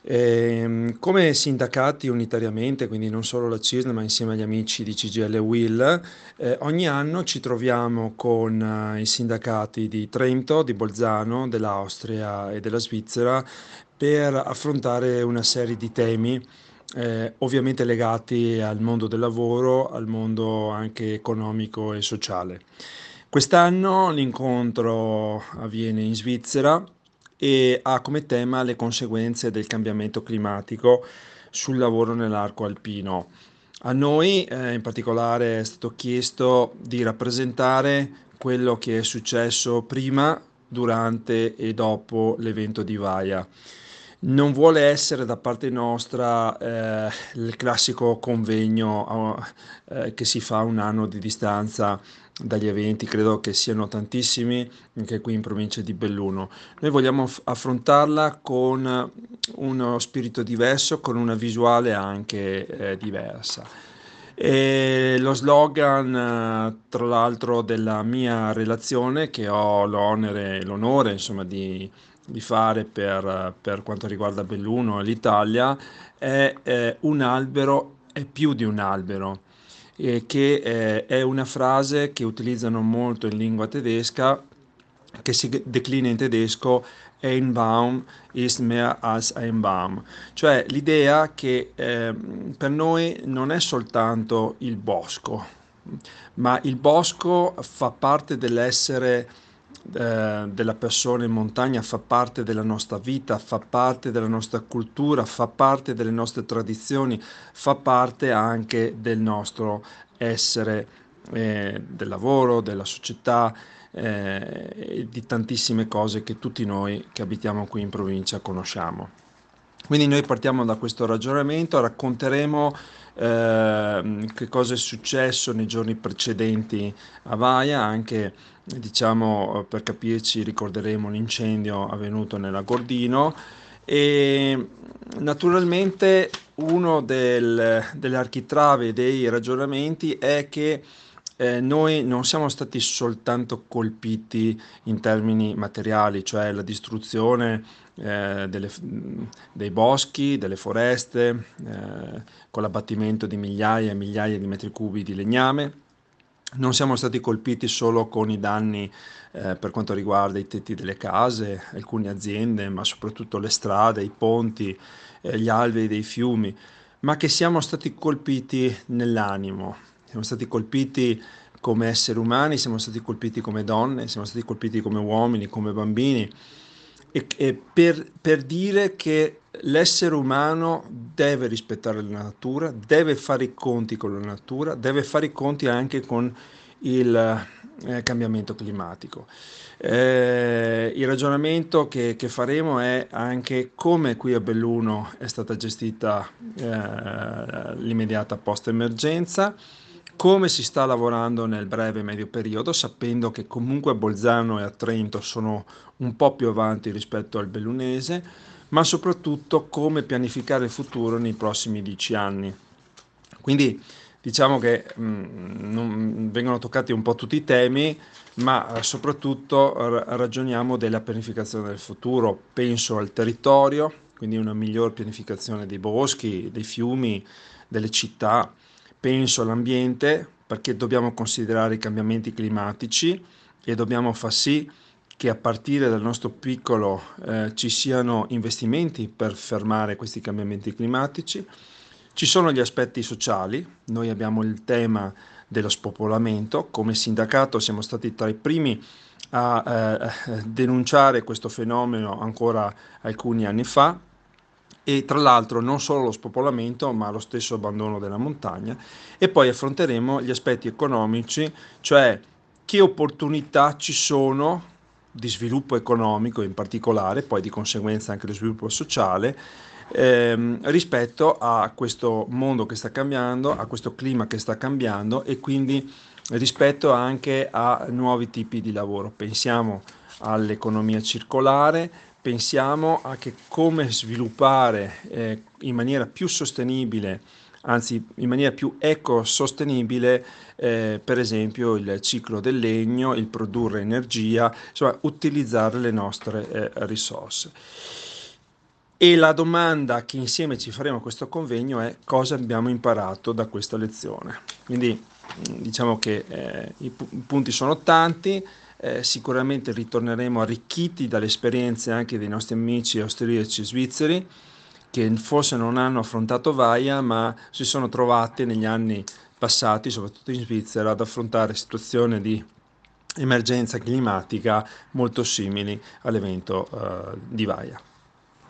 Come sindacati unitariamente, quindi non solo la CISL, ma insieme agli amici di CGIL e UIL, ogni anno ci troviamo con i sindacati di Trento, di Bolzano, dell'Austria e della Svizzera per affrontare una serie di temi, ovviamente legati al mondo del lavoro, al mondo anche economico e sociale. Quest'anno l'incontro avviene in Svizzera e ha come tema le conseguenze del cambiamento climatico sul lavoro nell'arco alpino. A noi, in particolare, è stato chiesto di rappresentare quello che è successo prima, durante e dopo l'evento di Vaia. Non vuole essere da parte nostra il classico convegno che si fa un anno di distanza dagli eventi, credo che siano tantissimi anche qui in provincia di Belluno. Noi vogliamo affrontarla con uno spirito diverso, con una visuale anche diversa. E lo slogan, tra l'altro, della mia relazione, che ho l'onore, insomma, di fare per quanto riguarda Belluno e l'Italia, è un albero è più di un albero, che è una frase che utilizzano molto in lingua tedesca, che si declina in tedesco Ein Baum ist mehr als ein Baum, cioè l'idea che per noi non è soltanto il bosco, ma il bosco fa parte dell'essere della persona in montagna, fa parte della nostra vita, fa parte della nostra cultura, fa parte delle nostre tradizioni, fa parte anche del nostro essere, del lavoro, della società, e di tantissime cose che tutti noi che abitiamo qui in provincia conosciamo. Quindi noi partiamo da questo ragionamento, racconteremo che cosa è successo nei giorni precedenti a Vaia, anche diciamo per capirci ricorderemo l'incendio avvenuto nell'Agordino e naturalmente uno delle architravi dei ragionamenti è che noi non siamo stati soltanto colpiti in termini materiali, cioè la distruzione dei boschi, delle foreste, con l'abbattimento di migliaia e migliaia di metri cubi di legname. Non siamo stati colpiti solo con i danni per quanto riguarda i tetti delle case, alcune aziende, ma soprattutto le strade, i ponti, gli alvei dei fiumi, ma che siamo stati colpiti nell'animo, siamo stati colpiti come esseri umani, siamo stati colpiti come donne, siamo stati colpiti come uomini, come bambini, e per dire che l'essere umano deve rispettare la natura, deve fare i conti con la natura, deve fare i conti anche con il cambiamento climatico. Il ragionamento che faremo è anche come qui a Belluno è stata gestita l'immediata post-emergenza, come si sta lavorando nel breve e medio periodo, sapendo che comunque a Bolzano e a Trento sono un po' più avanti rispetto al bellunese, ma soprattutto come pianificare il futuro nei prossimi 10 anni. Quindi diciamo che vengono toccati un po' tutti i temi, ma soprattutto ragioniamo della pianificazione del futuro. Penso al territorio, quindi una miglior pianificazione dei boschi, dei fiumi, delle città. Penso all'ambiente, perché dobbiamo considerare i cambiamenti climatici e dobbiamo far sì che a partire dal nostro piccolo ci siano investimenti per fermare questi cambiamenti climatici. Ci sono gli aspetti sociali, noi abbiamo il tema dello spopolamento, come sindacato siamo stati tra i primi a denunciare questo fenomeno ancora alcuni anni fa, e tra l'altro non solo lo spopolamento ma lo stesso abbandono della montagna, e poi affronteremo gli aspetti economici, cioè che opportunità ci sono di sviluppo economico in particolare, poi di conseguenza anche lo sviluppo sociale, rispetto a questo mondo che sta cambiando, a questo clima che sta cambiando e quindi rispetto anche a nuovi tipi di lavoro. Pensiamo all'economia circolare, pensiamo a che come sviluppare in maniera più sostenibile, anzi in maniera più ecosostenibile, per esempio il ciclo del legno, il produrre energia, insomma utilizzare le nostre risorse. E la domanda che insieme ci faremo a questo convegno è: cosa abbiamo imparato da questa lezione? Quindi diciamo che i punti sono tanti, sicuramente ritorneremo arricchiti dalle esperienze anche dei nostri amici austriaci e svizzeri, che forse non hanno affrontato Vaia, ma si sono trovati negli anni passati, soprattutto in Svizzera, ad affrontare situazioni di emergenza climatica molto simili all'evento di Vaia.